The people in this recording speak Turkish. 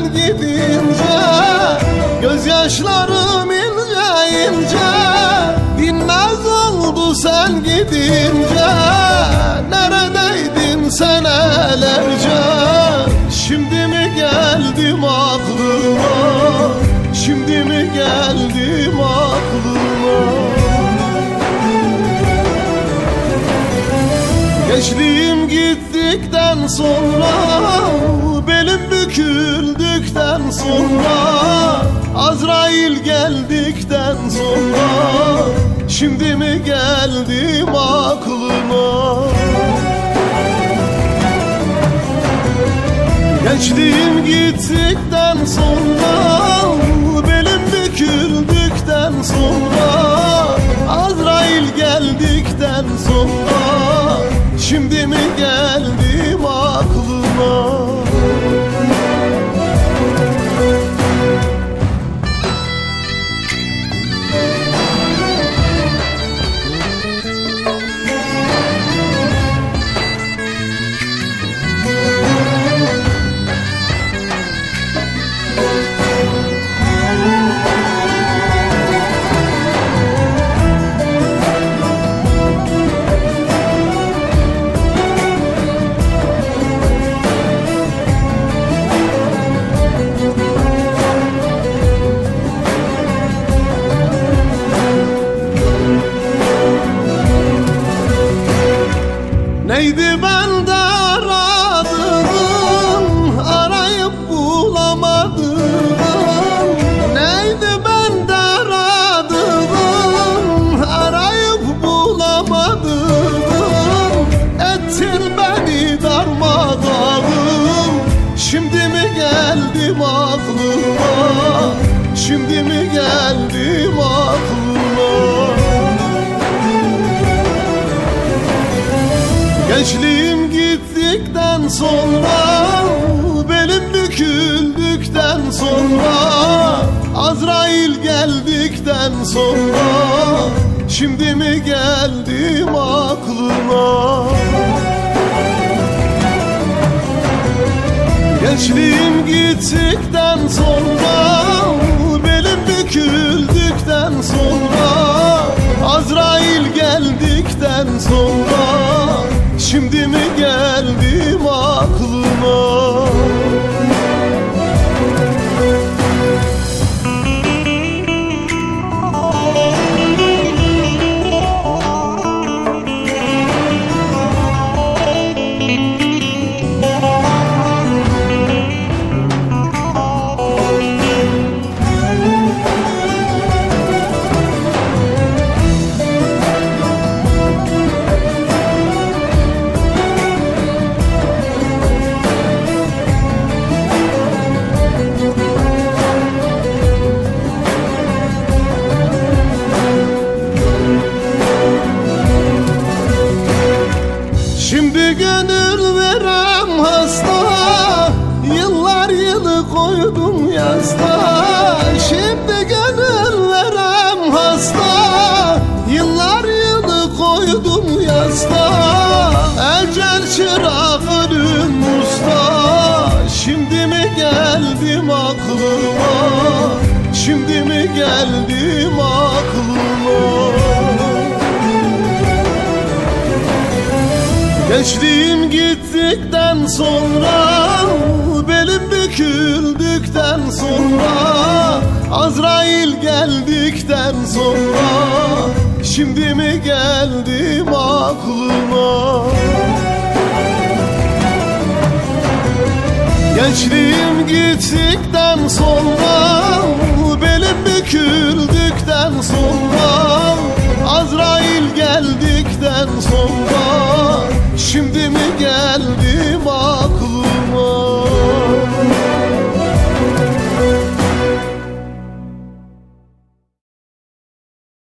gidince, gözyaşlarım ince ince dinmez oldu sen gidince. Neredeydin senelerce, şimdi mi geldim aklıma, şimdi mi geldim aklıma. Gençliğim gittikten sonra, belim büküldükten sonra, Azrail geldikten sonra, şimdi mi geldim aklıma. Gençliğim gittikten sonra, belim büküldükten sonra, Azrail geldikten sonra, şimdi mi geldim aklıma. Neydi bende aradığım, arayıp bulamadım. Neydi bende aradığım, arayıp bulamadım. Ettin beni darmadağın, şimdi mi geldim aklıma, şimdi mi geldim aklıma. Gençliğim gittikten sonra, belim büküldükten sonra, Azrail geldikten sonra, şimdi mi geldim aklıma. Gençliğim gittikten sonra, belim büküldükten sonra, Azrail geldikten sonra, şimdi mi geldim aklıma. Şimdi gönül verem hasta, yıllar yılı koydum yasta. Şimdi gönül verem hasta, yıllar yılı koydum yasta. Ecel çırak ölüm usta, şimdi mi geldim aklıma, şimdi mi geldim aklıma. Gençliğim gittikten sonra, belim büküldükten sonra, Azrail geldikten sonra, şimdi mi geldim aklıma. Gençliğim gittikten sonra,